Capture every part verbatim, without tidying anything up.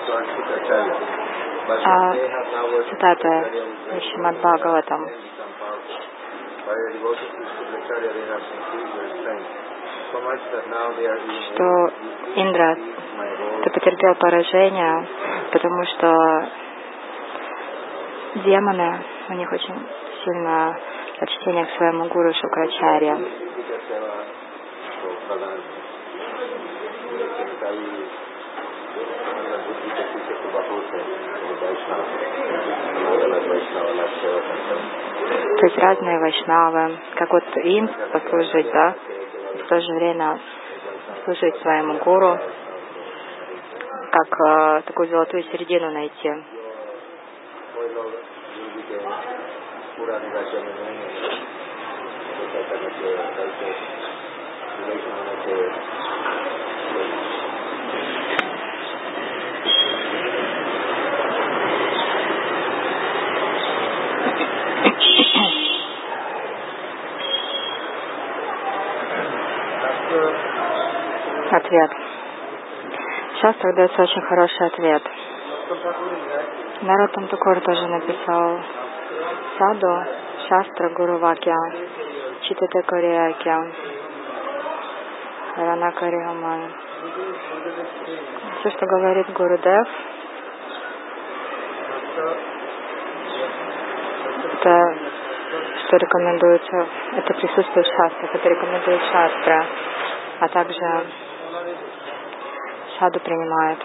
А, цитата из Шримад Бхагаватам, что Индра, ты потерпел поражение, потому что демоны, у них очень сильное почтение к своему гуру Шукрачарье. То есть разные вайшнавы, как вот им послужить, да, и в то же время служить своему гуру, как э, такую золотую середину найти. Ответ. В шастрах дается очень хороший ответ. Нароттам Такур тоже написал Саду, Шастра, Гуру Вакья, Читате Корякья, Рана Кариамай. Все, что говорит Гурудев, это что рекомендуется, это присутствует в шастрах, это рекомендует шастра, а также саду принимает.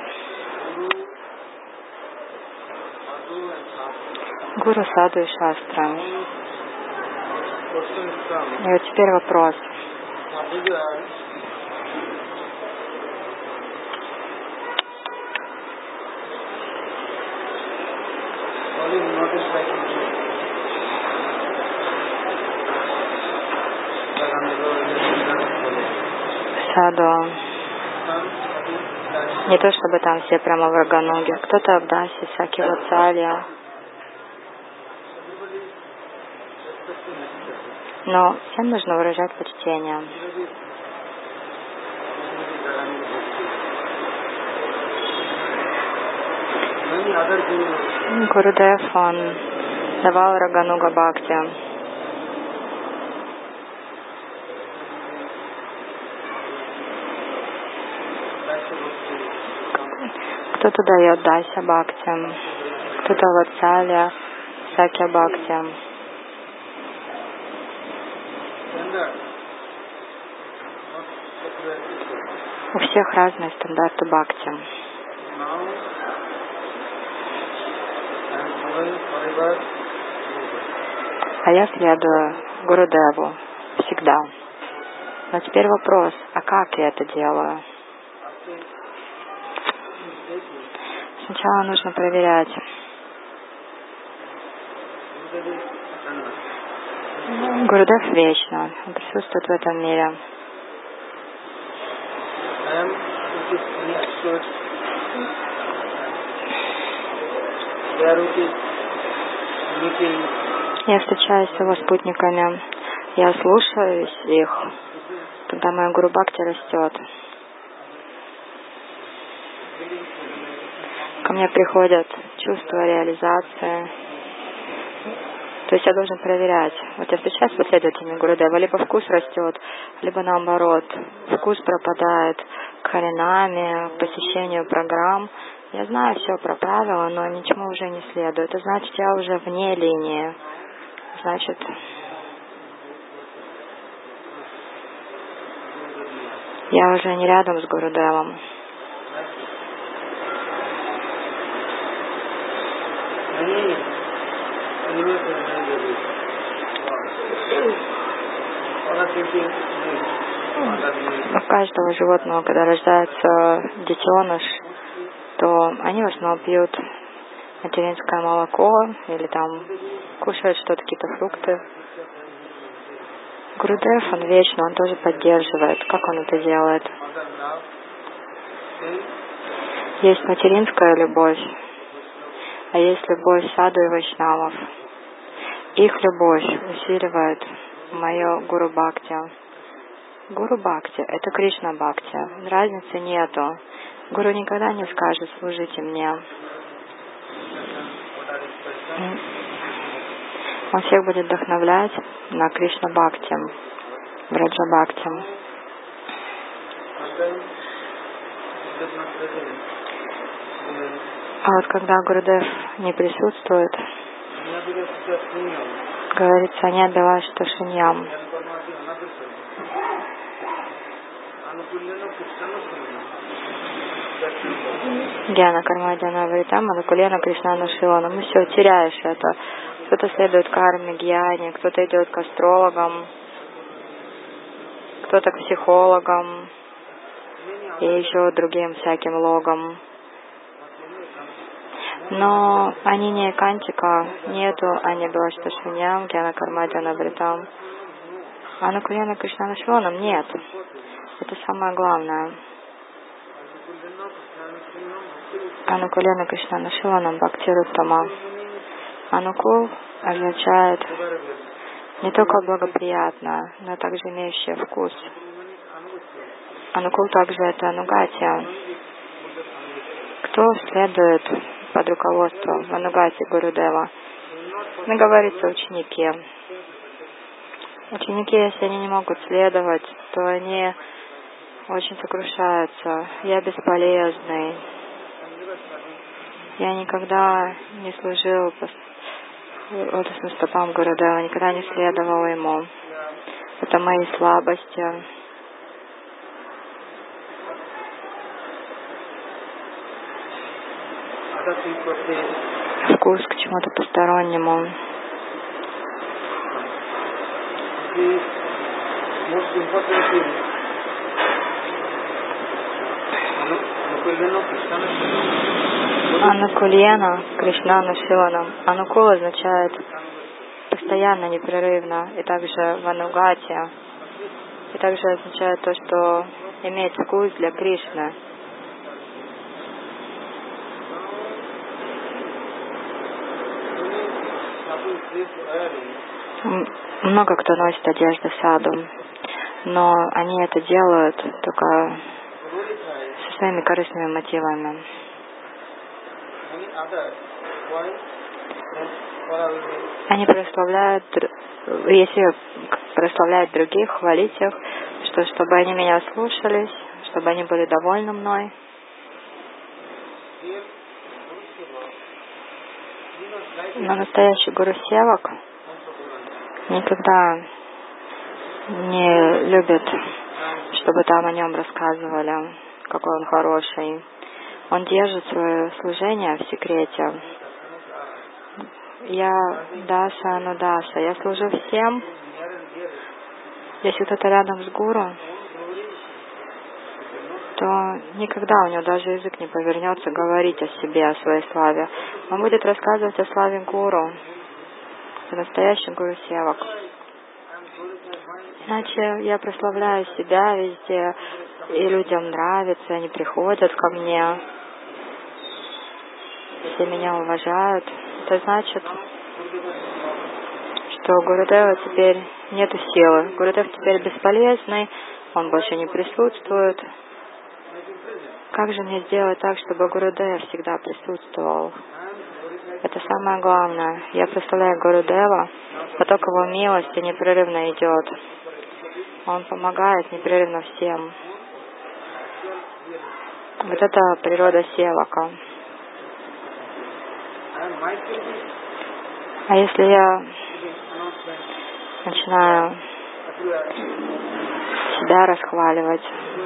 Гуру, саду и шастра. И вот теперь вопрос. Саду. Не то чтобы там все прямо в Рагануге. Кто-то в Дасе, Саки Ватсалья. Но всем нужно выражать почтение. Гурудев, он давал Рагануга Бхакти. Кто-то дает Дася Бхакти, кто-то Ватсалья, Сакья Бхакти. У всех разные стандарты Бхакти. А я следую Гурудеву всегда. Но теперь вопрос, а как я это делаю? Сначала нужно проверять. Гурудев вечно, он присутствует в этом мире. Я встречаюсь с его спутниками, я слушаюсь их, когда моя Гуру Бхакти растет. Ко мне приходят чувства реализации. То есть я должен проверять. Вот я встречаюсь с последователями Гурудева, либо вкус растет, либо наоборот, вкус пропадает к харинаме, к посещению программ. Я знаю все про правила, но ничему уже не следую. Это значит, я уже вне линии. Значит, я уже не рядом с Гурудевом. У каждого животного, когда рождается детеныш, то они в основном пьют материнское молоко или там кушают что-то, какие-то фрукты. Гурудев, он вечно, он тоже поддерживает. Как он это делает? Есть материнская любовь, а есть любовь саду и вайшнавов. Их любовь усиливает мое Гуру Бхакти. Гуру Бхакти — это Кришна Бхакти. Разницы нету Гуру никогда не скажет: служите мне. Он всех будет вдохновлять на Кришна Бхакти, Враджа Бхакти. А вот когда Гурудев не присутствует, говорится, не отдавай что шиньям. Гьяна Кармадьяна Вритам, Анукулена Кришнана Шилана. Мы все теряешь это. Кто-то следует карме, гьяне, кто-то идет к астрологам, кто-то к психологам и еще другим всяким логам. Но они не кантика, нету они Блашташиньям, Гьяна Кармадьяна Вритам. Анукулена Кришнана Шиланам нет. Это самое главное. Анукулена Кришнана Шиланам Бхактируттама. Анукул означает не только благоприятно, но также имеющее вкус. Анукул также это анугатия. Кто следует под руководством анугати Гурудева? Не говорится ученики. Ученики, если они не могут следовать, то они очень сокрушаются. Я бесполезный. Я никогда не служил лотосным стопам Гурудева, никогда не следовал ему. Это мои слабости. Вкус к чему-то постороннему. Анукулена Кришнана Шиланам. Анукул означает постоянно, непрерывно, и также ванугати. И также означает то, что имеет вкус для Кришны. Много кто носит одежды саду, но они это делают только со своими корыстными мотивами. Они прославляют, если прославляют других, хвалить их, что чтобы они меня слушались, чтобы они были довольны мной. Но настоящий Гуру Севак никогда не любит, чтобы там о нем рассказывали, какой он хороший. Он держит свое служение в секрете. Я Даса Анудаса. Я служу всем. Если кто-то рядом с Гуру, то никогда у него даже язык не повернется говорить о себе, о своей славе. Он будет рассказывать о славе Гуру. Это настоящий Гуру Севак. Иначе я прославляю себя везде, и людям нравится, они приходят ко мне, все меня уважают. Это значит, что у Гурудева теперь нету силы. Гурудев теперь бесполезный, он больше не присутствует. Как же мне сделать так, чтобы Гурудев всегда присутствовал? Это самое главное. Я представляю Гурудева, поток его милости непрерывно идет. Он помогает непрерывно всем. Вот это природа Севака. А если я начинаю себя расхваливать,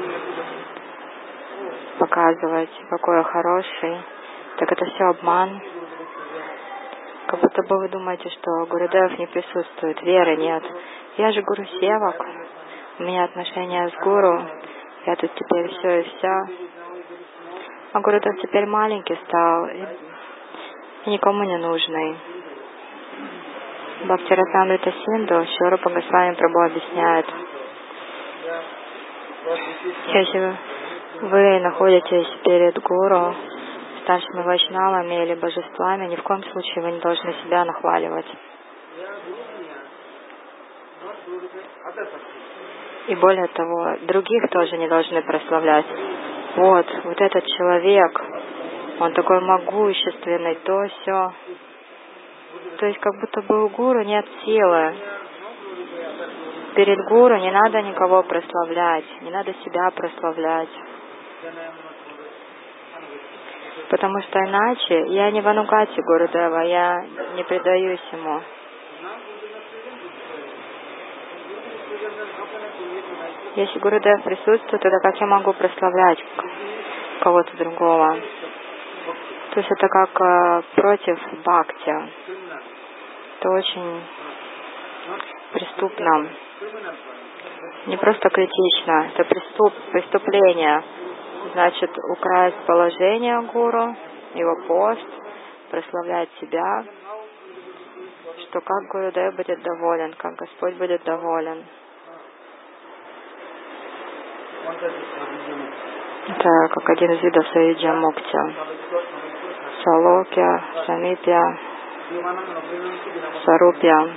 показывать, какой я хороший, так это все обман. Как будто бы вы думаете, что Гурудев не присутствует, веры нет. Я же Гуру Севак, у меня отношения с Гуру, я тут теперь все и вся. А Гурудев теперь маленький стал и, и никому не нужный. Бхактирасамрита Синду Шиларупа Госвами Прабху объясняет, если вы находитесь перед Гуру, старшими вайшнавами или божествами, ни в коем случае вы не должны себя нахваливать. И более того, других тоже не должны прославлять. вот, вот этот человек, он такой могущественный, то все. То есть как будто бы у гуру нет силы. Перед гуру не надо никого прославлять, не надо себя прославлять. Потому что иначе я не в анугате Гурудева, я не предаюсь ему. Если Гурудев присутствует, тогда как я могу прославлять кого-то другого? То есть это как э, против бхакти. Это очень преступно. Не просто критично, это преступ, преступление. Значит, украсть положение гуру, его пост, прославлять себя, что как Гурудев будет доволен, как Господь будет доволен. Это как один из видов Савиджа Мукти. Салокья, Самипья, Сарупья.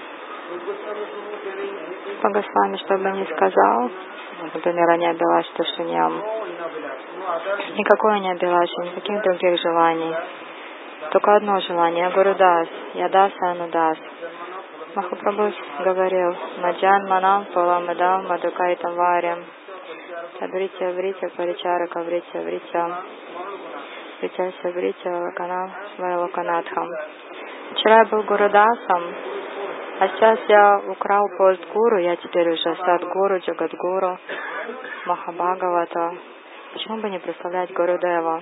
Госвами, что бы ни сказал, например, о Неабилаше Шуньям, никакой Неабилаше, никаких других желаний. Только одно желание, Гурудас, Ядаса Анудас. Махапрабху говорил, Маджан Манам Паламадам Мадукайтам Варям, Абритя Вритя Паричарика Вритя Вритя, Вритя Савритя Лаканам Свайлоканатхам. Вчера я был Гурудасом, а сейчас я украл пост гуру, я теперь уже Садгуру, Джагадгуру, Махабхагавата. Почему бы не прославлять Гурудева?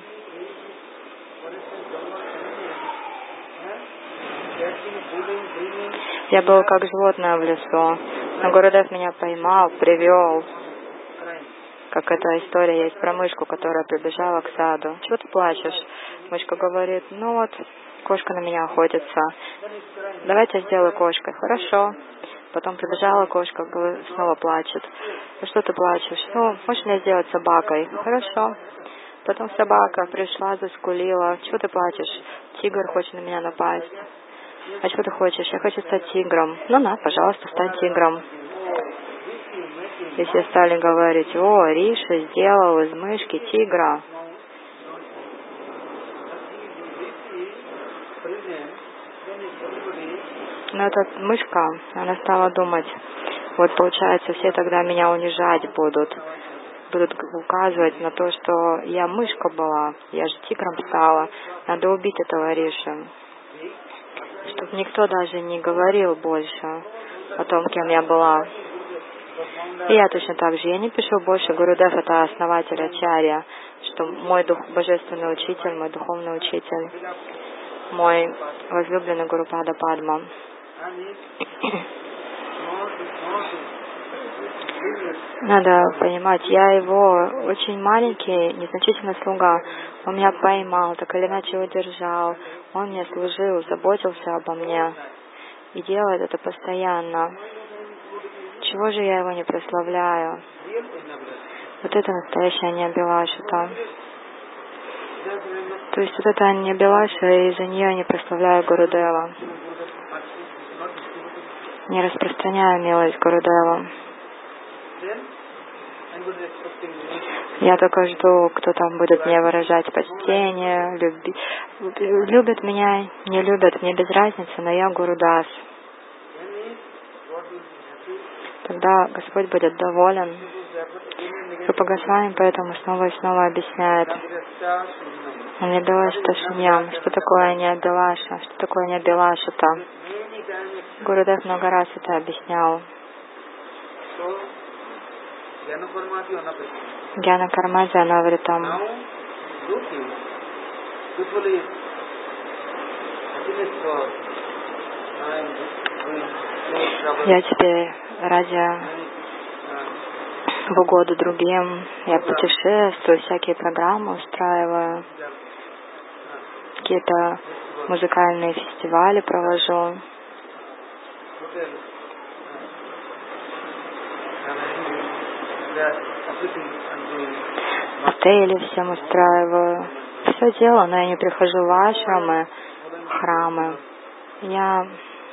Я был как животное в лесу, но Гурудев меня поймал, привел. Как эта история есть про мышку, которая прибежала к саду. Чего ты плачешь? Мышка говорит, ну вот, кошка на меня охотится. Давайте я сделаю кошкой. Хорошо. Потом прибежала кошка, снова плачет. Ну что ты плачешь? Ну, можешь меня сделать собакой? Хорошо. Потом собака пришла, заскулила. Чего ты плачешь? Тигр хочет на меня напасть. А что ты хочешь? Я хочу стать тигром. Ну на, пожалуйста, стань тигром. И все стали говорить, о, Риша сделал из мышки тигра. Но эта мышка, она стала думать, вот получается, все тогда меня унижать будут. Будут указывать на то, что я мышка была, я же тигром стала. Надо убить этого Ришу. Чтобы никто даже не говорил больше о том, кем я была. И я точно так же. Я не пишу больше Гурудев — это основатель Ачарья, что мой дух, божественный учитель, мой духовный учитель, мой возлюбленный Гурупада Падма. Надо понимать, я его очень маленький, незначительный слуга. Он меня поймал, так или иначе удержал. Он мне служил, заботился обо мне. И делает это постоянно. Чего же я его не прославляю? Вот это настоящая Неабилаша. То есть вот это Неабилаша, и из-за нее я не прославляю Гурудева. Не распространяю милость Гурудева. Я только жду, кто там будет мне выражать почтение, люби... любят меня, не любят, мне без разницы, но я Гурудас. Тогда Господь будет доволен. Рупа Госвами поэтому снова и снова объясняет. Неабилаша Шуньям. Что такое Неабилаша? Что такое Неабилаша-то? Гурудев много раз это объяснял. Гьяна Кармаджи Анавритам. Я теперь ради в угоду другим, я путешествую, всякие программы устраиваю, какие-то музыкальные фестивали провожу. Отели всем устраиваю. Все делаю, но я не прихожу в ашрамы, храмы. Я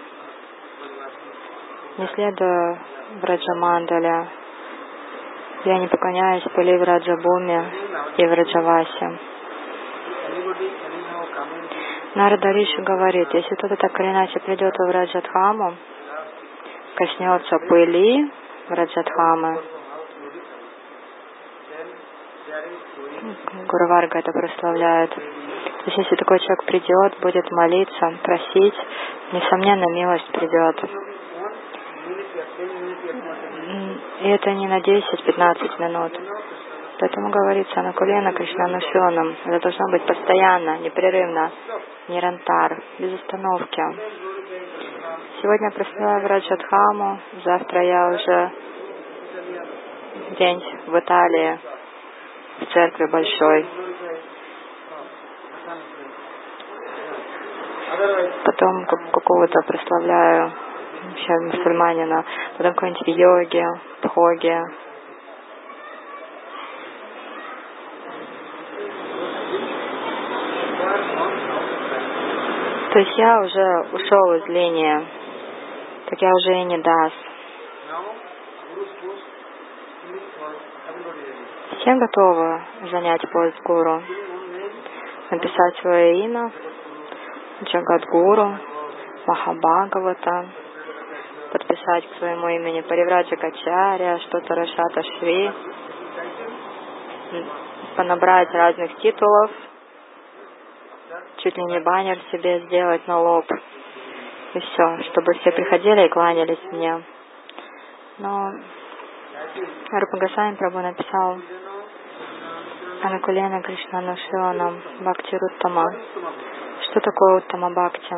не следую в Раджамандале. Я не поклоняюсь Пали в Раджабуме. и Враджавасе. Нарада Риши говорит, если кто-то так или иначе придет в Враджадхаму, коснется пыли Враджадхамы, Гуру Варга это прославляет. То есть, если такой человек придет, будет молиться, просить, несомненно, милость придет. И это не на десять-пятнадцать минут. Поэтому говорится Анукулена Кришнанушиланам. Это должно быть постоянно, непрерывно, нирантар, без остановки. Сегодня я прославляю Враджадхаму, завтра я уже день в Италии, в церкви большой. Потом какого-то прославляю вообще мусульманина, потом какой-нибудь в йоге, бхоге. То есть я уже ушел из линии, так я уже и не даст. Все готовы занять пост гуру, написать свое имя, Джагадгуру, Махабхагавата, подписать к своему имени Паривраджакачарья, что-то Рашата Шри, понабрать разных титулов, чуть ли не баннер себе сделать на лоб, и все, чтобы все приходили и кланялись мне. Но Рупа Госвами Прабху написал Анукулена Кришнанушиланам Бхакти Руттама. Что такое Уттама Бхакти?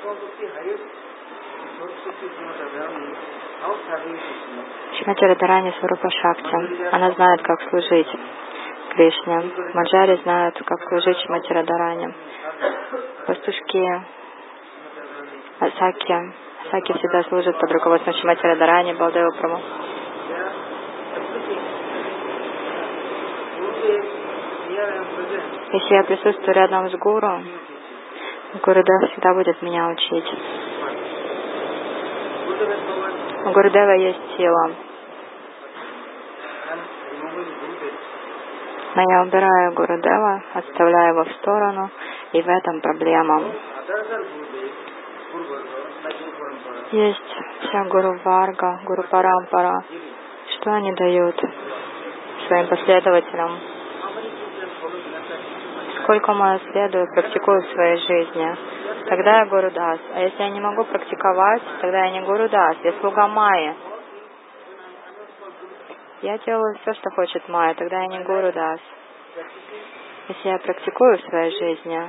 Шримати Радхарани Сварупа Шакти. Она знает, как служить Кришне. Маджари знают, как служить Шримати Радхарани. Пастушки, Асаки. Асаки всегда служат под руководством Шримати Радхарани, Балдева Прабху. Если я присутствую рядом с гуру, Гурудев всегда будет меня учить. У Гурудева есть сила. Но я убираю Гурудева, отставляю его в сторону, и в этом проблема. Есть вся Гуру Варга, Гуру Парампара. Что они дают своим последователям? Сколько я следую, практикую в своей жизни, тогда я Гуру Дас. А если я не могу практиковать, тогда я не Гуру Дас, я слуга Майи. Я делаю все, что хочет Майя, тогда я не Гуру Дас. Если я практикую в своей жизни,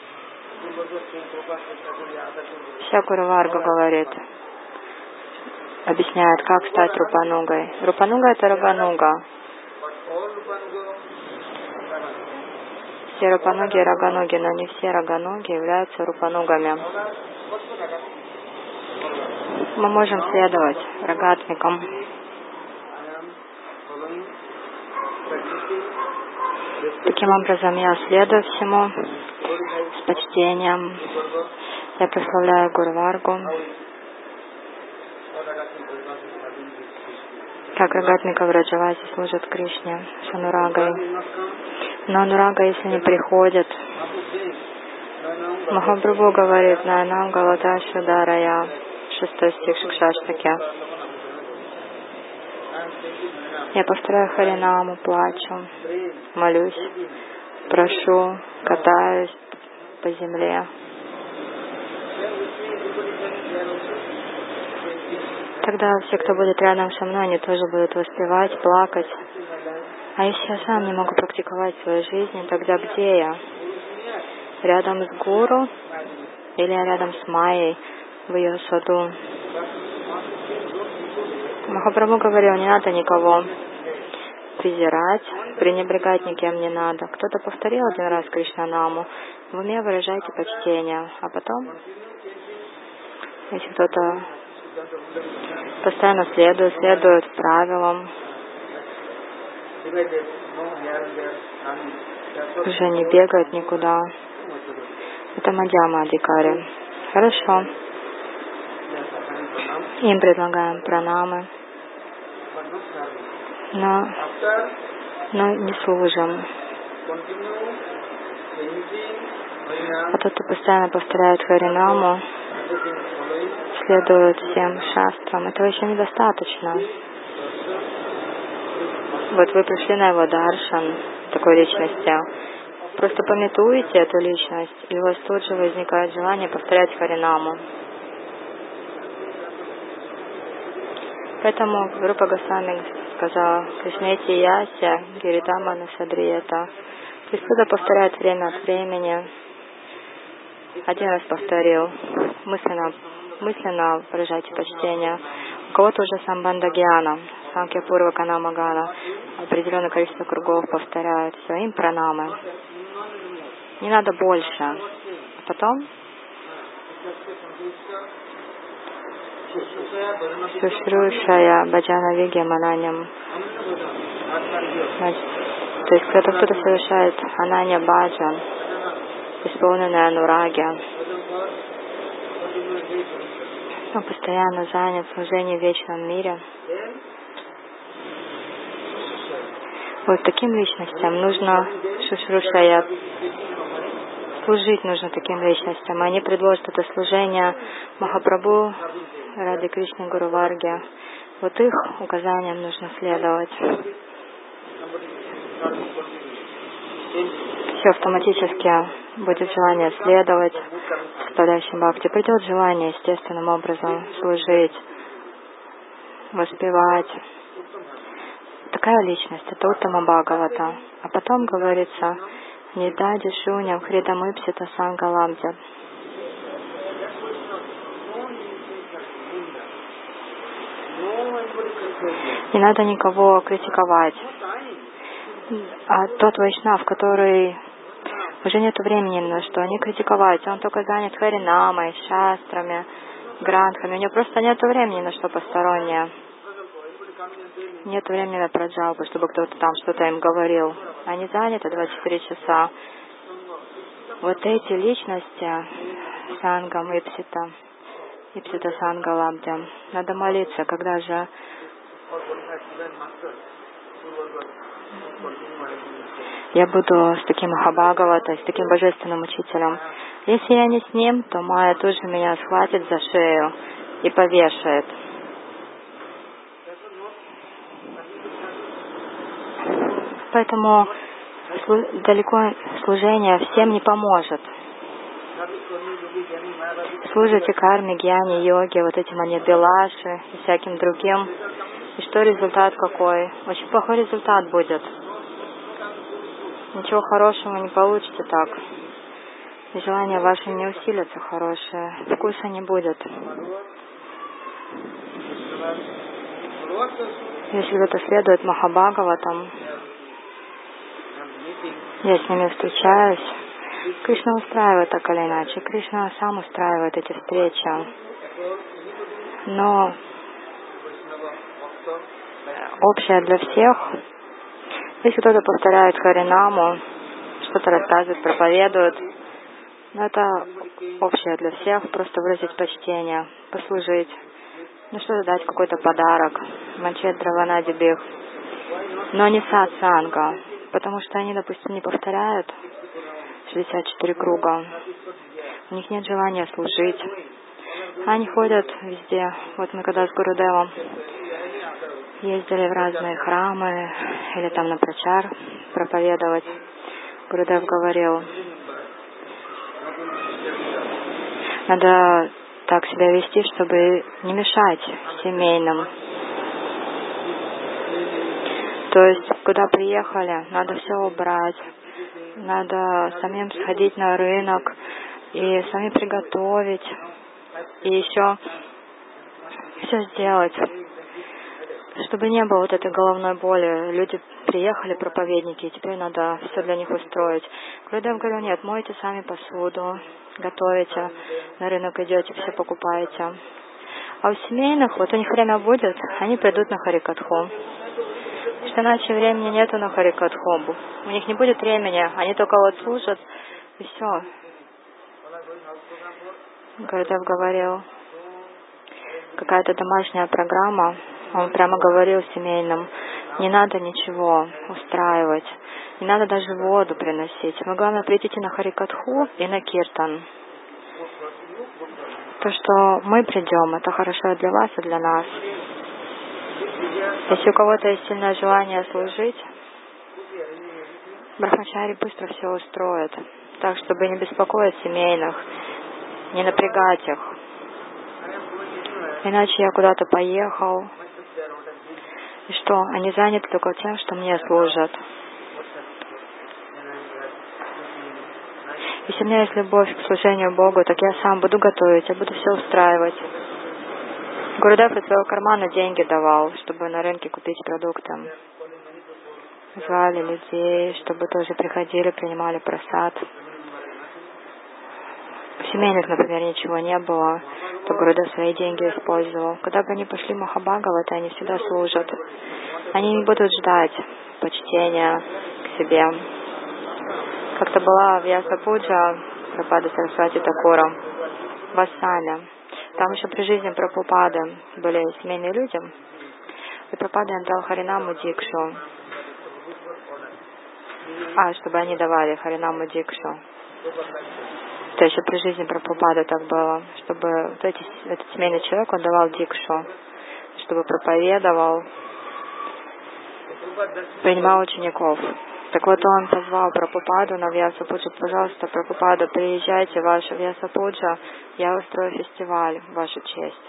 вся Гуру Варга говорит, объясняет, как стать Рупанугой. Рупануга — это Рагануга. Все Рупануги и Рагануги, но не все Рагануги являются Рупанугами. Мы можем следовать Рагатмикам. Таким образом, я следую всему с почтением. Я прославляю Гуру Варгу. Как Рагатмика в Раджавасе служат Кришне с Анурагой. Но Анурага, если не приходит, Махапрабху говорит на нам Галаташа Дарая, шестой стих Шикшаштаки. Я повторяю Харинаму, плачу, молюсь, прошу, катаюсь по земле. Тогда все, кто будет рядом со мной, они тоже будут воспевать, плакать. А если я сам не могу практиковать в своей жизни, тогда где я? Рядом с гуру или рядом с Майей в ее саду? Махапрабху говорил, не надо никого презирать, пренебрегать никем не надо. Кто-то повторил один раз Кришнанаму, в уме выражайте почтение, а потом, если кто-то постоянно следует, следует правилам, уже не бегает никуда. Это Мадьяма Адикари. Хорошо. Им предлагаем пранамы. Но, но не служим. А тот, кто постоянно повторяет Харинаму, следует всем шастрам, этого еще недостаточно. Вот вы пришли на его даршан такой личности, просто памятуете эту личность, и у вас тут же возникает желание повторять Харинаму. Поэтому Рупа Госвами сказал: Кришнети Яся, Гиридама Насадриета. Присуда повторяет время от времени. Один раз повторил, мысленно, мысленно выражайте почтение. У кого-то уже самбанда гьяна, санкья пурва канама гана, определенное количество кругов повторяют. Все, им пранамы. Не надо больше. А потом Шушрушая Баджана Виги Мананям. То есть, когда кто-то совершает Ананья Баджан, исполненная анураги, он постоянно занят в служении в вечном мире. Вот таким личностям нужно Шушрушая. Служить нужно таким личностям. Они предложат это служение Махапрабху, Ради Кришне, Гуру Варге. Вот их указаниям нужно следовать. Все автоматически будет желание следовать составляющим бхакти. Придет желание естественным образом служить, воспевать. Такая личность, это Уттама Бхагавата. А потом говорится: Нидади Шуням Хридамыпсита Сангаламдя. Не надо никого критиковать. А тот вайшнав, который уже нет времени на что не критиковать, он только занят харинамой, шастрами, грантхами, у него просто нет времени на что постороннее. Нет времени на праджалпу, чтобы кто-то там что-то им говорил. Они заняты двадцать четыре часа. Вот эти личности, сангам, ипсита, ипсита сангалабдям, надо молиться, когда же я буду с таким Махабхагаватой, с таким божественным учителем. Если я не с ним, то Майя тут же меня схватит за шею и повешает. Поэтому далеко служение всем не поможет. Служите карме, гьяне, йоге, вот этим анидбилаши и всяким другим. И что результат какой? Очень плохой результат будет. Ничего хорошего не получите так. И желания ваши не усилятся хорошие. Вкуса не будет. Если кто-то следует Махабхагаватам, я с ними встречаюсь. Кришна устраивает так или иначе. Кришна сам устраивает эти встречи. Но общее для всех, если кто-то повторяет Харинаму, что-то рассказывает, проповедует, но это общее для всех, просто выразить почтение, послужить, ну что-то дать, какой-то подарок, манчет драванадибих, но не сатсанга, потому что они, допустим, не повторяют шестьдесят четыре круга, у них нет желания служить, они ходят везде. Вот мы когда с Гурудевом ездили в разные храмы или там на прачар проповедовать, Гурудев говорил: надо так себя вести, чтобы не мешать семейным. То есть, куда приехали, надо все убрать, надо самим сходить на рынок и сами приготовить, и еще все сделать, чтобы не было вот этой головной боли. Люди приехали, проповедники, и теперь надо все для них устроить. Гурудев говорил: нет, мойте сами посуду, готовите, на рынок идете, все покупаете. А у семейных, вот у них время будет, они придут на Харикатху. Потому что иначе времени нету на Харикатху. У них не будет времени, они только вот служат, и все. Гурудев говорил, какая-то домашняя программа, он прямо говорил семейным: не надо ничего устраивать, Не надо даже воду приносить. Но главное прийти на Харикатху и на Киртан. То, что мы придем, это хорошо и для вас, и для нас. Если у кого-то есть сильное желание служить, брахмачари быстро все устроят. Так, чтобы не беспокоить семейных, не напрягать их. Иначе я куда-то поехал. И что? Они заняты только тем, что мне служат. Если у меня есть любовь к служению Богу, так я сам буду готовить, я буду все устраивать. Гурудев из своего кармана деньги давал, чтобы на рынке купить продукты. Звали людей, чтобы тоже приходили, принимали прасад. У семейных, например, ничего не было, то Гурудев свои деньги использовал. Когда бы они пошли в Махабхагават, они всегда служат. Они не будут ждать почтения к себе. Как-то была в Вьяса-пуджа Прабхупады Сарасвати Такура в Ассаме. Там еще при жизни Прабхупады были семейные люди. И Прабхупада им дал Харинаму Дикшу. А, чтобы они давали Харинаму Дикшу. То еще при жизни Прабхупады так было. Чтобы вот эти, этот семейный человек, он давал Дикшу. Чтобы проповедовал, принимал учеников. Так вот, он позвал Прабхупаду на Вьяса-пуджу. Пожалуйста, Прабхупада, приезжайте в вашу Вьяса-пуджу, я устрою фестиваль в вашу честь.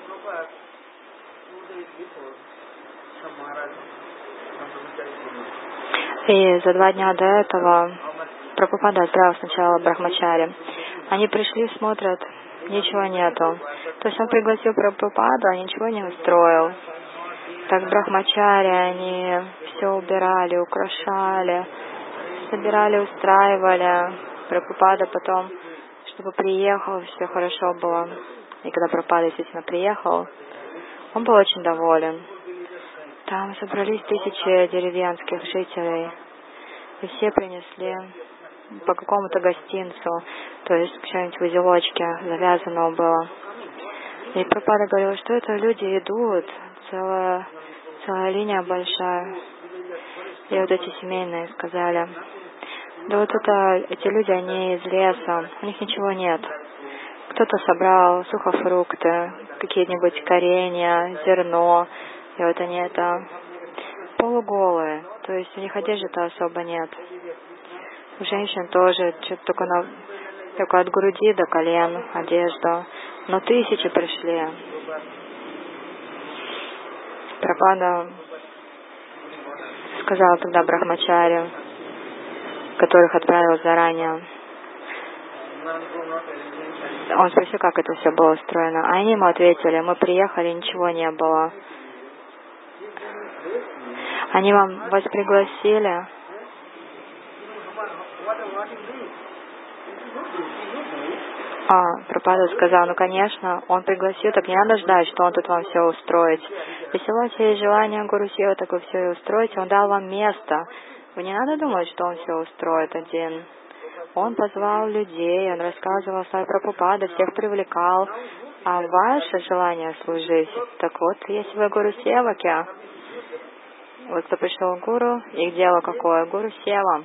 И за два дня до этого Прабхупада отправил сначала брахмачари. Они пришли, смотрят, ничего нету. То есть он пригласил Прабхупаду, а ничего не устроил. Так брахмачари, они все убирали, украшали, собирали, устраивали. Прабхупада потом, чтобы приехал, все хорошо было. И когда Прабхупада, естественно, приехал, он был очень доволен. Там собрались тысячи деревенских жителей. И все принесли по какому-то гостинцу, то есть что-нибудь в узелочке завязанного было. И Прабхупада говорил, что это люди идут, целая, целая линия большая. И вот эти семейные сказали, да вот это, эти люди, они из леса, у них ничего нет. Кто-то собрал сухофрукты, какие-нибудь коренья, зерно, и вот они это полуголые, то есть у них одежды-то особо нет. У женщин тоже что-то только, на, только от груди до колен одежда, но тысячи пришли. Прабхупада сказал тогда брахмачари, которых отправил заранее. Он спросил, как это все было устроено. А они ему ответили, мы приехали, ничего не было. Они вам вас пригласили. А, Прабхупада сказал, ну конечно, он пригласил, так не надо ждать, что он тут вам все устроит. Если у вас есть желание Гуру Сева, так вы все и устроите, он дал вам место. Вы не надо думать, что он все устроит один. Он позвал людей, он рассказывал о Прабхупаде, всех привлекал. А ваше желание служить, так вот, если вы Гуру Севаки, вот кто пришел к Гуру, их дело какое? Гуру Сева.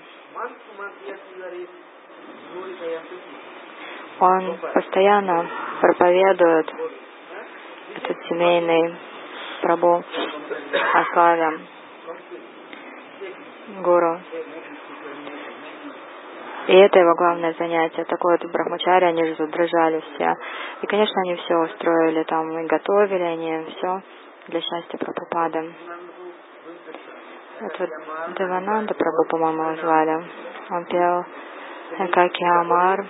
Он постоянно проповедует этот семейный Прабху о славе Гуру. И это его главное занятие. Такое вот брахмачари, они задрожали все. И, конечно, они все устроили там, и готовили они все для счастья Прабхупады. Это вот Девананда Прабху, по-моему, его звали. Он пел Экаки Амар.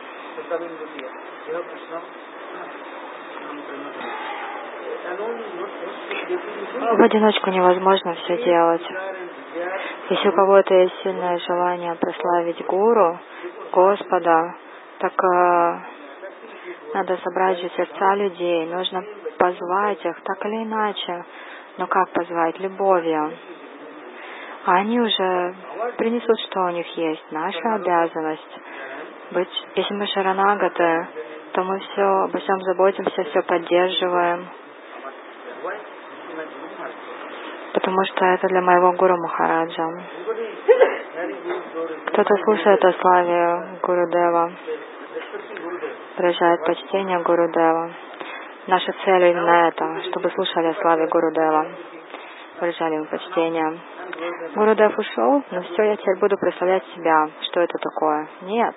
В одиночку невозможно все делать. Если у кого-то есть сильное желание прославить Гуру, Господа, так э, надо собрать же сердца людей, нужно позвать их так или иначе. Но как позвать? Любовью. А они уже принесут, что у них есть. Наша обязанность быть, если мы шаранагаты, то мы все, обо всем заботимся, все поддерживаем. Потому что это для моего Гуру Махараджа. Кто-то слушает о славе Гурудева, выражает почтение Гурудева. Наша цель именно это, чтобы слушали о славе Гурудева, выражали ему почтение. Гурудев ушел, но все, я теперь буду представлять себя, что это такое. Нет.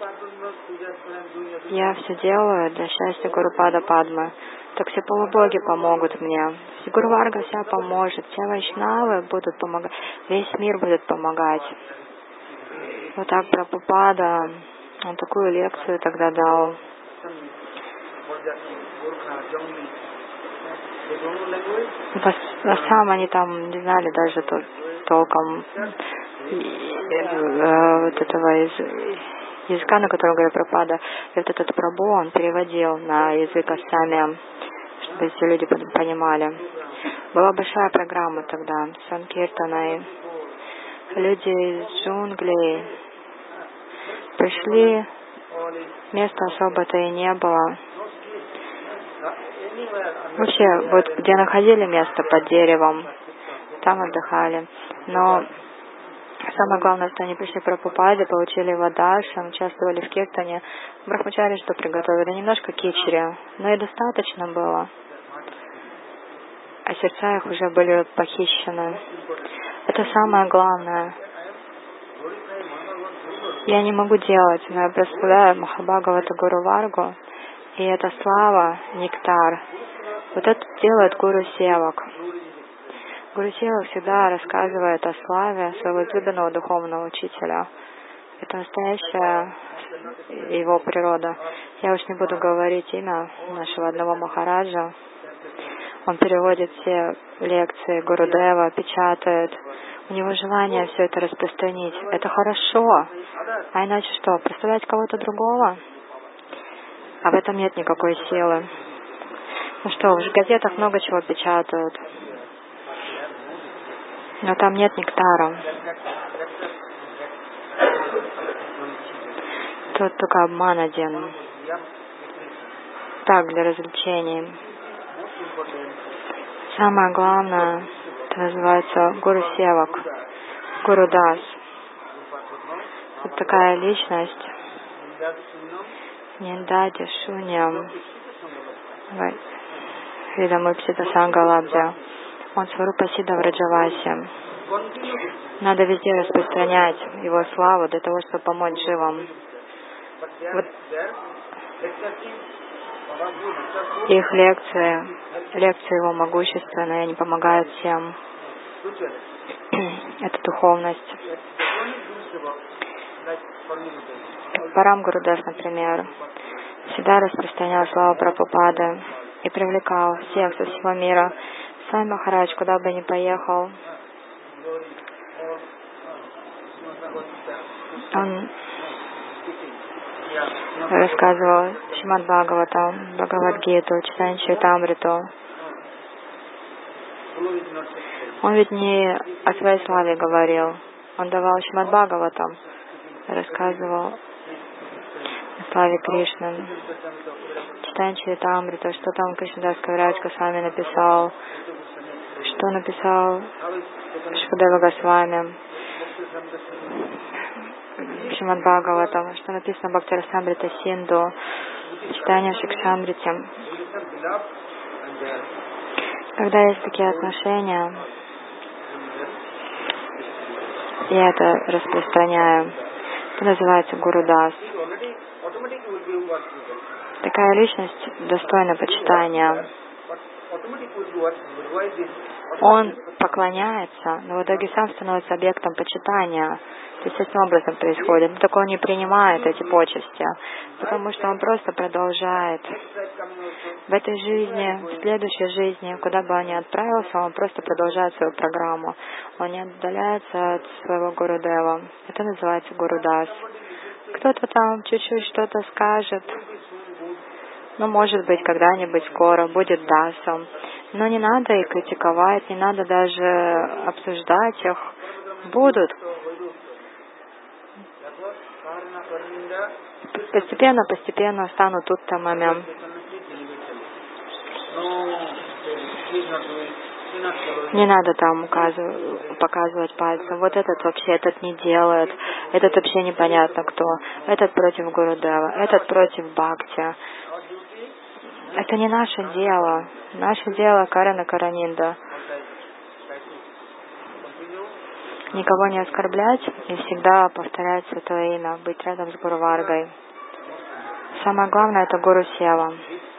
Я все делаю для счастья Гурупада Падмы. Так все полубоги помогут мне. Все Гуру Варга вся поможет. Все вайшнавы будут помогать. Весь мир будет помогать. Вот так Прабхупада, он такую лекцию тогда дал. А сам они там не знали даже тол толком э, вот этого из, языка, на котором говорит Прабхупада. И вот этот Прабху, он переводил на язык Ассами, чтобы все люди понимали. Была большая программа тогда, Санкиртана. Люди из джунглей пришли, места особо-то и не было. Вообще, вот где находили место под деревом, там отдыхали. Но самое главное, что они пришли к Прабхупаде, получили вадашам, участвовали в киртане. Брахмачари что приготовили? Немножко кичери, но и достаточно было. А сердца их уже были похищены. Это самое главное. Я не могу делать, но я представляю Махабхагавата Гуру Варгу, и эта слава, нектар. Вот это делает Гуру Севак. Гуру Севак всегда рассказывает о славе своего излюбленного духовного учителя. Это настоящая его природа. Я уж не буду говорить имя нашего одного Махараджа. Он переводит все лекции Гурудева, печатает. У него желание все это распространить. Это хорошо. А иначе что, представлять кого-то другого? А в этом нет никакой силы. Ну что, в газетах много чего печатают. Но там нет нектара. Тут только обман один. Так, для развлечений. Самое главное, это называется Гуру Севак, Гуру Дас. Вот такая личность. Ниндади Шуньям Видамупсита Сангалабдя. Он Сварупа Сидда в Раджавасе. Надо везде распространять его славу для того, чтобы помочь живым. Вот их лекции, лекции его могущественные, они помогают всем. Это духовность. Парам Гурудев, например, всегда распространял славу Прабхупады и привлекал всех со всего мира. Сам Махарадж, куда бы ни поехал, он рассказывал Шримад Бхагаватам, Бхагавад-гиту, Читание Чаритамриту. Он ведь не о своей славе говорил. Он давал Шримад Бхагаватам, рассказывал о славе Кришны. Читание Чаритамриту, что там Кришнадас Кавирадж Госвами написал, что написал Шукадева Госвами, Шримад Бхагаватам, что написано Бхактирасамрита Синду, читание Шикшамрити. Когда есть такие отношения, я это распространяю. Это называется Гурудас. Такая личность достойна почитания. Он поклоняется, но в итоге сам становится объектом почитания. То есть таким образом происходит. Но только он не принимает эти почести, потому что он просто продолжает. В этой жизни, в следующей жизни, куда бы он ни отправился, он просто продолжает свою программу. Он не отдаляется от своего Гурудева. Это называется Гурудас. Кто-то там чуть-чуть что-то скажет. Ну, может быть, когда-нибудь скоро будет дасом. Но не надо их критиковать, не надо даже обсуждать их. Будут. Постепенно, постепенно станут тут тамами. Не надо там указывать, показывать пальцем. Вот этот вообще этот не делает, этот вообще непонятно кто, этот против Гурудева, этот против Бхакти. Это не наше дело. Наше дело Карана Каранинда. Никого не оскорблять и всегда повторять Святое Имя, быть рядом с Гуру Варгой. Самое главное — это Гуру Сева.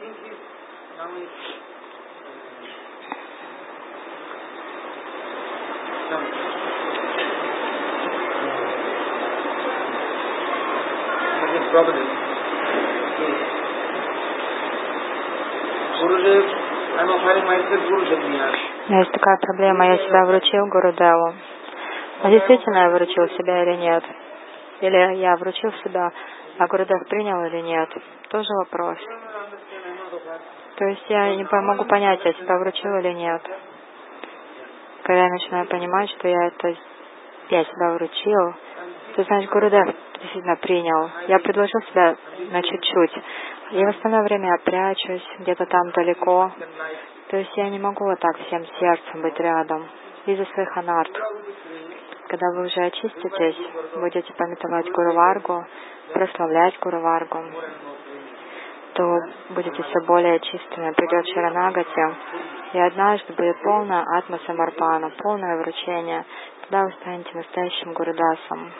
У меня есть такая проблема, я себя вручил Гурудеву. А действительно я вручил себя или нет? Или я вручил себя, а Гурудев принял или нет? Тоже вопрос. То есть я не могу понять, я себя вручил или нет. Когда я начинаю понимать, что я это я себя вручил, то значит Гурудев действительно принял. Я предложил себя на чуть-чуть. И в остальное время я прячусь где-то там далеко. То есть я не могу вот так всем сердцем быть рядом. Из-за своих анарт. Когда вы уже очиститесь, будете памятовать Гуру Варгу, прославлять Гуру Варгу, то будете все более чистыми. Придет Шаранагати, и однажды будет полное атма самарпана, полное вручение. Тогда вы станете настоящим Гурудасом.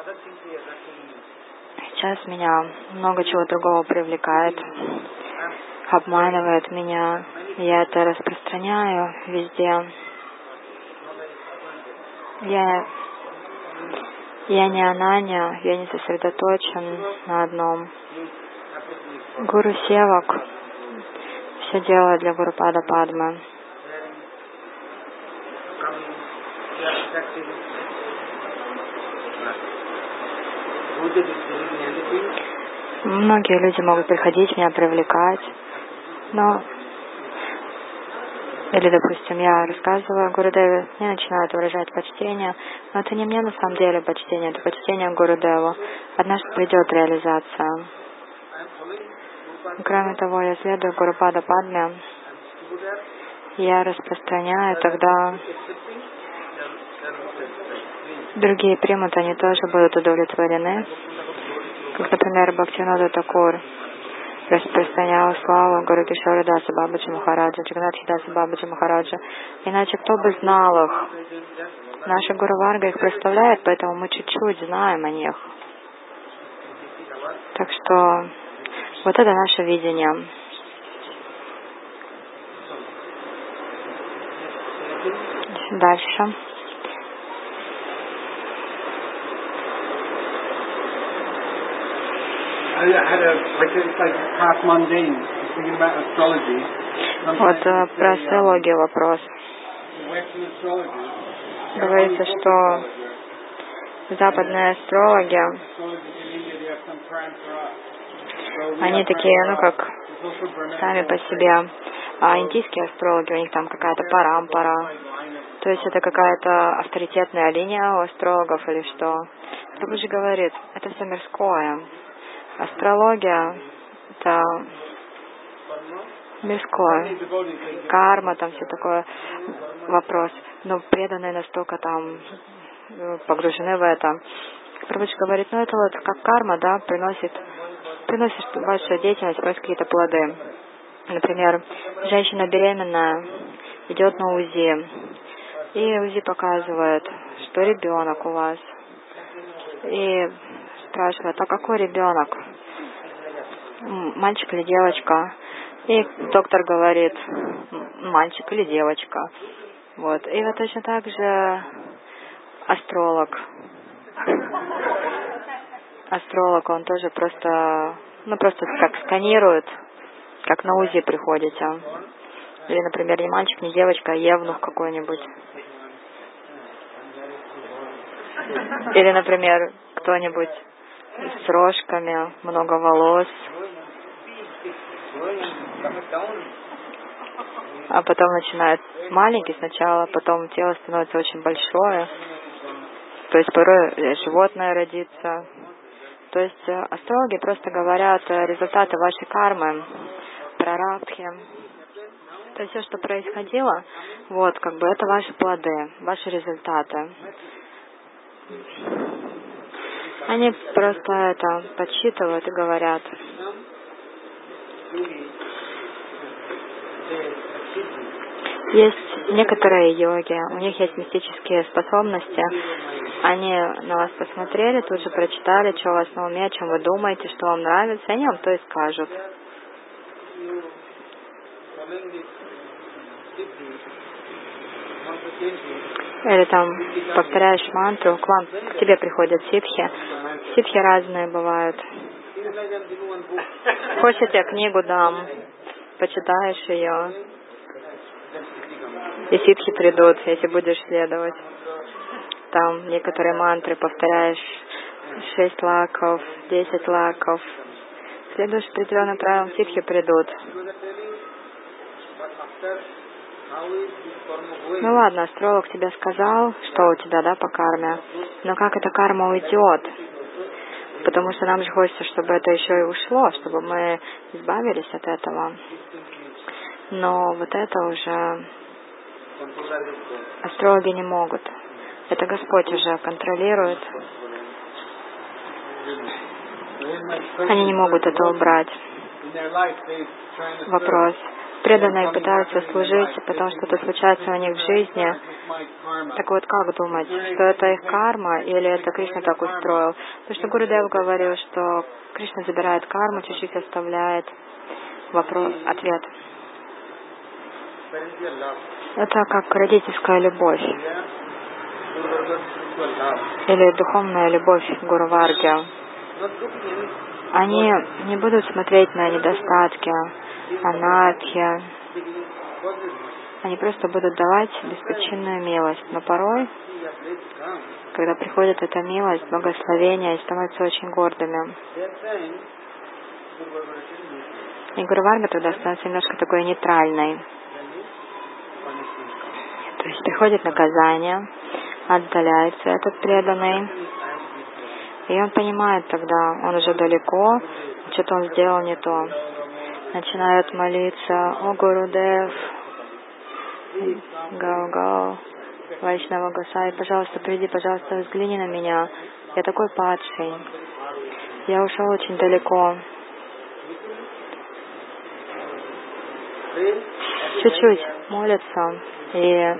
Сейчас меня много чего другого привлекает, обманывает меня. Я это распространяю везде. Я, я не ананя, я не сосредоточен на одном. Гуру Севак все делает для Гурупада Падмы. Многие люди могут приходить, меня привлекать, но или, допустим, я рассказываю о Гурудеве, мне начинают выражать почтение, но это не мне на самом деле почтение, это почтение к Гурудеву. Однажды придет реализация. Кроме того, я следую Гурупада Падме, я распространяю, тогда другие примут, они тоже будут удовлетворены. Как, например, Бхактивинода Такур распространял славу Гуру Кишора Даса Бабаджи Махараджа, Джаганатхи Даса Бабаджи Махараджа. Иначе кто бы знал их? Наша Гуру Варга их прославляет, поэтому мы чуть-чуть знаем о них. Так что вот это наше видение. Дальше. Вот про астрологию вопрос. Говорится, что западные астрологи, они такие, ну как, сами по себе. А индийские астрологи, у них там какая-то парампара. То есть это какая-то авторитетная линия у астрологов или что? Прабхуджи говорит, это все мирское. Астрология — это мирское. Карма, там все такое вопрос. Но преданные настолько там погружены в это. Прабхуджи говорит, ну это вот как карма, да, приносит, приносит большую деятельность, приносит какие-то плоды. Например, женщина беременная идет на УЗИ, и УЗИ показывает, что ребенок у вас. И спрашивает, а какой ребенок? Мальчик или девочка? И доктор говорит, мальчик или девочка. Вот. И вот точно так же астролог. Астролог, он тоже просто, ну просто как сканирует, как на УЗИ приходите. Или, например, не мальчик, не девочка, а евнух какой-нибудь. Или, например, кто-нибудь с рожками, много волос. А потом начинает маленький сначала, потом тело становится очень большое. То есть порой животное родится. То есть астрологи просто говорят результаты вашей кармы, прарабдхи. То есть все, что происходило, вот, как бы, это ваши плоды, ваши результаты. Они просто это подсчитывают и говорят. Есть некоторые йоги, у них есть мистические способности. Они на вас посмотрели, тут же прочитали, что у вас на уме, о чем вы думаете, что вам нравится, и они вам то и скажут. Или там повторяешь мантру, к вам, к тебе приходят ситхи. Ситхи разные бывают. Хочешь, я тебе книгу дам, почитаешь ее, и ситхи придут, если будешь следовать. Там некоторые мантры повторяешь шесть лаков, десять лаков. Следуешь определенным правилам, ситхи придут. Ну ладно, астролог тебе сказал, что у тебя, да, по карме. Но как эта карма уйдет? Потому что нам же хочется, чтобы это еще и ушло, чтобы мы избавились от этого. Но вот это уже астрологи не могут. Это Господь уже контролирует. Они не могут это убрать. Вопрос. Преданные пытаются служить, потому что это случается у них в жизни. Так вот, как думать, что это их карма или это Кришна так устроил? Потому что Гурудев говорил, что Кришна забирает карму, чуть-чуть оставляет. Вопрос, ответ. Это как родительская любовь. Или духовная любовь Гуру Варги. Они не будут смотреть на недостатки, анархия. Они просто будут давать беспричинную милость. Но порой, когда приходит эта милость, благословение, они становятся очень гордыми. И Гуру Варга тогда становится немножко такой нейтральной. То есть приходит наказание, отдаляется этот преданный. И он понимает тогда, он уже далеко, что-то он сделал не то. Начинает молиться: «О, Гурудев, Гау-Гау, Вайшнава Госай, пожалуйста, приди, пожалуйста, взгляни на меня. Я такой падший. Я ушел очень далеко». Чуть-чуть молится, и,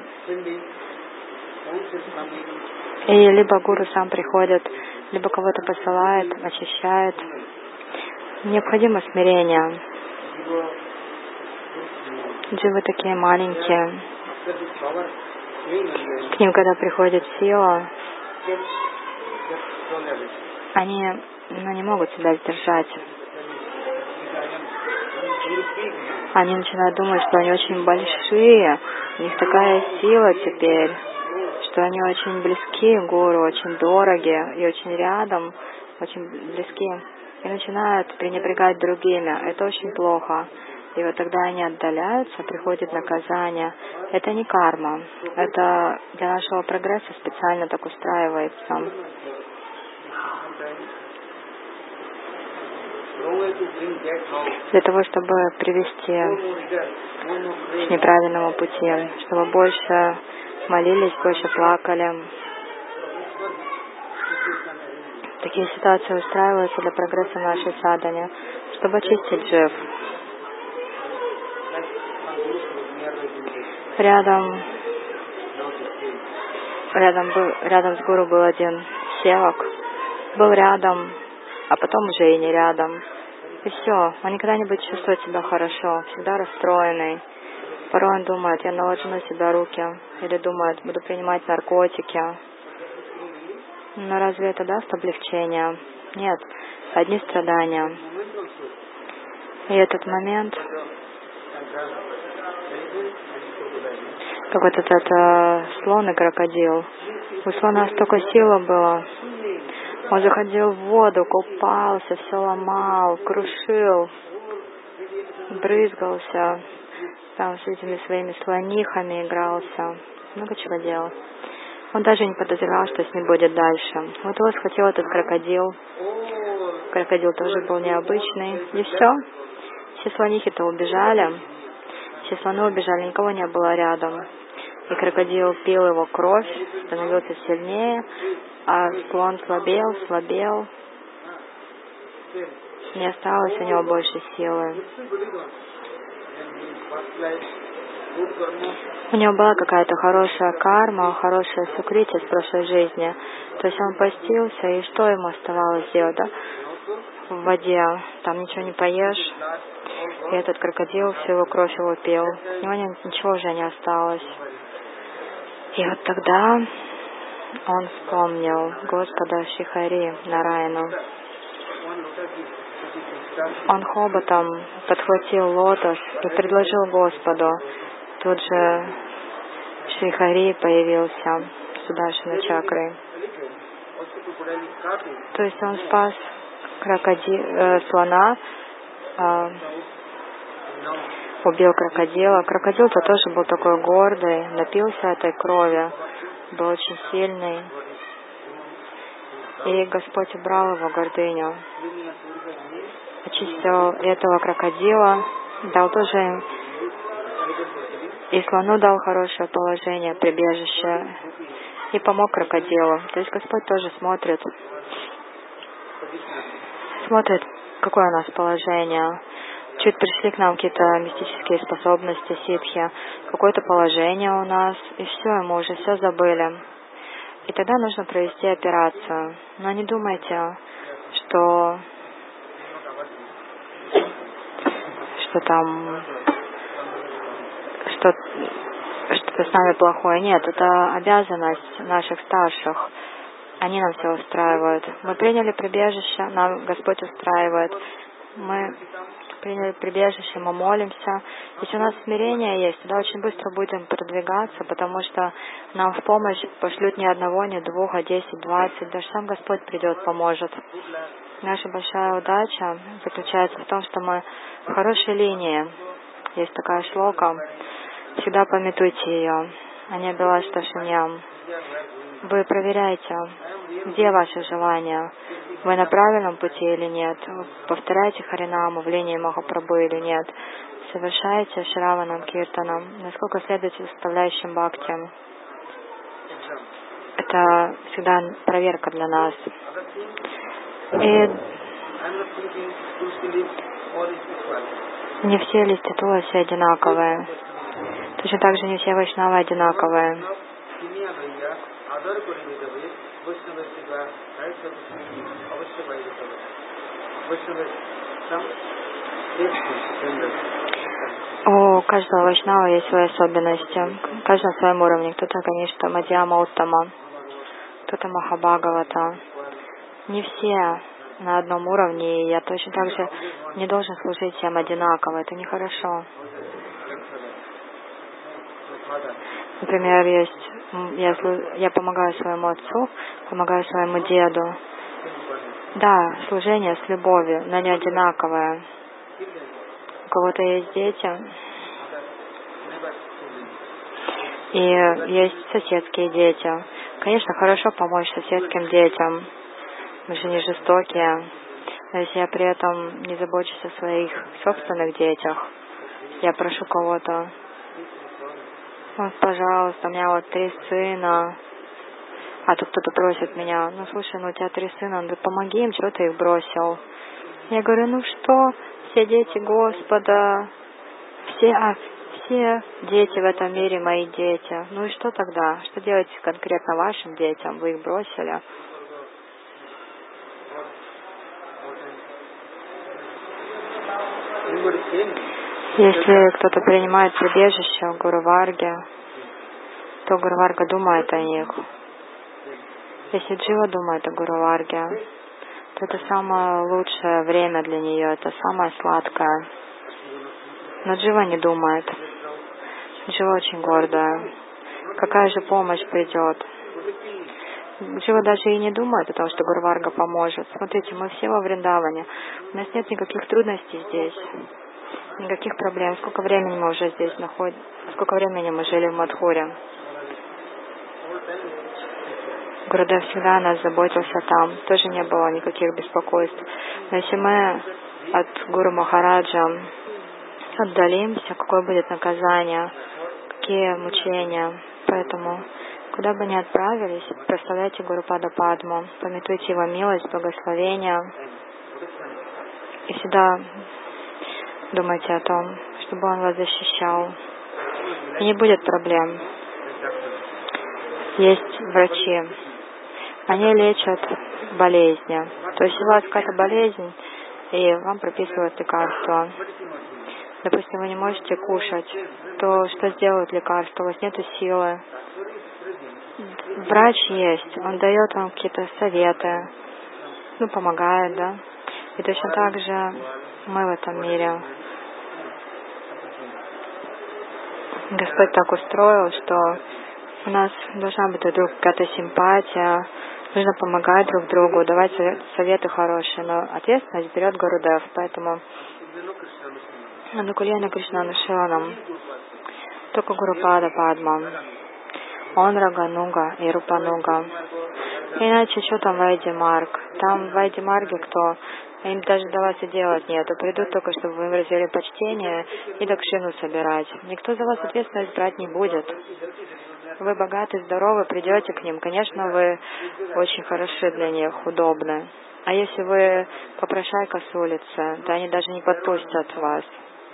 и либо гуру сам приходит, либо кого-то посылает, очищает. Необходимо смирение. Дживы такие маленькие. К ним, когда приходит сила, они ну, не могут себя сдержать. Они начинают думать, что они очень большие, у них такая сила теперь, что они очень близки к гуру, очень дороги и очень рядом, очень близки. И начинают пренебрегать другими. Это очень плохо. И вот тогда они отдаляются, приходит наказание. Это не карма. Это для нашего прогресса специально так устраивается. Для того, чтобы привести к неправильному пути, чтобы больше молились, больше плакали. Такие ситуации устраиваются для прогресса нашей садханы, чтобы очистить джив. Рядом, рядом, был, рядом с гуру был один севак, был рядом, а потом уже и не рядом. И все, он никогда не будет чувствовать себя хорошо, всегда расстроенный. Порой он думает: я наложу на себя руки, или думает: буду принимать наркотики. Но разве это даст облегчение? Нет, одни страдания. И этот момент, как вот этот э, слон и крокодил. У слона столько силы было. Он заходил в воду, купался, все ломал, крушил, брызгался, там с этими своими слонихами игрался, много чего делал. Он даже не подозревал, что с ним будет дальше. Вот его схватил этот крокодил. Крокодил тоже был необычный. И все. Все слонихи-то убежали. Все слоны убежали, никого не было рядом. И крокодил пил его кровь, становился сильнее, а слон слабел, слабел. Не осталось у него больше силы. У него была какая-то хорошая карма, хорошее сукрити с прошлой жизни. То есть он постился, и что ему оставалось делать, да? В воде, там ничего не поешь. И этот крокодил всю его кровь его пил. У него ничего уже не осталось. И вот тогда он вспомнил Господа Шрихари Нараяну. Он хоботом подхватил лотос и предложил Господу. Тут же Шрихари появился, Сударшана чакрой. То есть он спас крокоди... э, слона, э, убил крокодила. Крокодил-то тоже был такой гордый, напился этой крови, был очень сильный. И Господь убрал его гордыню, очистил этого крокодила, дал тоже и слону дал хорошее положение, прибежище, и помог крокодилу. То есть Господь тоже смотрит, смотрит, какое у нас положение. Чуть пришли к нам какие-то мистические способности, ситхи, какое-то положение у нас, и все, мы уже все забыли. И тогда нужно провести операцию. Но не думайте, что, что там что, что-то с нами плохое. Нет, это обязанность наших старших. Они нам все устраивают. Мы приняли прибежище, нам Господь устраивает. Мы приняли прибежище, мы молимся. Если у нас смирение есть, тогда очень быстро будем продвигаться, потому что нам в помощь пошлют не одного, не двух, а десять, двадцать. Даже сам Господь придет, поможет. Наша большая удача заключается в том, что мы в хорошей линии. Есть такая шлока. Всегда памятуйте ее. Аня Белашта Шиньям. Вы проверяйте, где ваши желания. Вы на правильном пути или нет? Вы повторяете Харинаму в линии Махапрабху или нет? Совершаете Шраванам, Киртанам, насколько следуете составляющим бхакти. Это всегда проверка для нас. И не все листы Туласи одинаковые. Точно так же не все вайшнавы одинаковые. У каждого вайшнава есть свои особенности. Каждый на своем уровне. Кто-то, конечно, Мадьяма Уттама, кто-то Махабхагавата. Не все на одном уровне, и я точно так же не должен служить всем одинаково. Это нехорошо. Например, есть я, я помогаю своему отцу, помогаю своему деду. Да, служение с любовью, но не одинаковое. У кого-то есть дети, и есть соседские дети. Конечно, хорошо помочь соседским детям. Мы же не жестокие. Но если я при этом не забочусь о своих собственных детях, я прошу кого-то: вот, пожалуйста, у меня вот три сына. А тут кто-то просит меня: ну, слушай, ну у тебя три сына, ну помоги им, чего ты их бросил? Я говорю: ну что, все дети Господа, все, а, все дети в этом мире мои дети. Ну и что тогда? Что делать конкретно вашим детям? Вы их бросили? Если кто-то принимает прибежище в Гуру Варге, то Гуру Варга думает о них. Если Джива думает о Гуру Варге, то это самое лучшее время для нее, это самое сладкое. Но Джива не думает. Джива очень гордая. Какая же помощь придет? Джива даже и не думает о том, что Гуру Варга поможет. Смотрите, мы все во Вриндаване. У нас нет никаких трудностей здесь. Никаких проблем. Сколько времени мы уже здесь находимся? Сколько времени мы жили в Мадхуре? Гурудев всегда о нас заботился там. Тоже не было никаких беспокойств. Но если мы от Гуру Махараджа отдалимся, какое будет наказание, какие мучения. Поэтому, куда бы ни отправились, прославляйте Гурупада Падму, памятуйте Его милость, благословение. И всегда думайте о том, чтобы Он вас защищал. И не будет проблем. Есть врачи. Они лечат болезни. То есть у вас какая-то болезнь, и вам прописывают лекарства. Допустим, вы не можете кушать, то что сделают лекарства? У вас нет силы. Врач есть, он дает вам какие-то советы, ну, помогает, да. И точно так же мы в этом мире. Господь так устроил, что у нас должна быть друг друга какая-то симпатия, нужно помогать друг другу, давать советы хорошие, но ответственность берет Гурудев, поэтому Анукулена Кришна Шиланам, только Гурупада Падма, он Рагануга и Рупануга. Иначе что там Вайди Марг? Там Вайди Марги кто? Им даже до вас и делать нету. Придут только, чтобы вы выразили почтение и дакшину собирать. Никто за вас ответственность брать не будет. Вы богаты, здоровы, придете к ним. Конечно, вы очень хороши для них, удобны. А если вы попрошайка с улицы, то они даже не подпустят вас.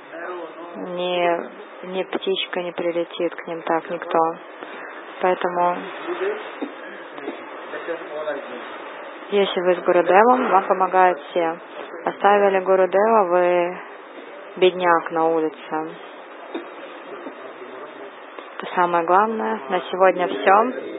Ни, ни птичка не прилетит к ним так, никто. Поэтому, если вы с Гурудевом, вам помогают все. Оставили Гурудева, вы бедняк на улице. Это самое главное. На сегодня все.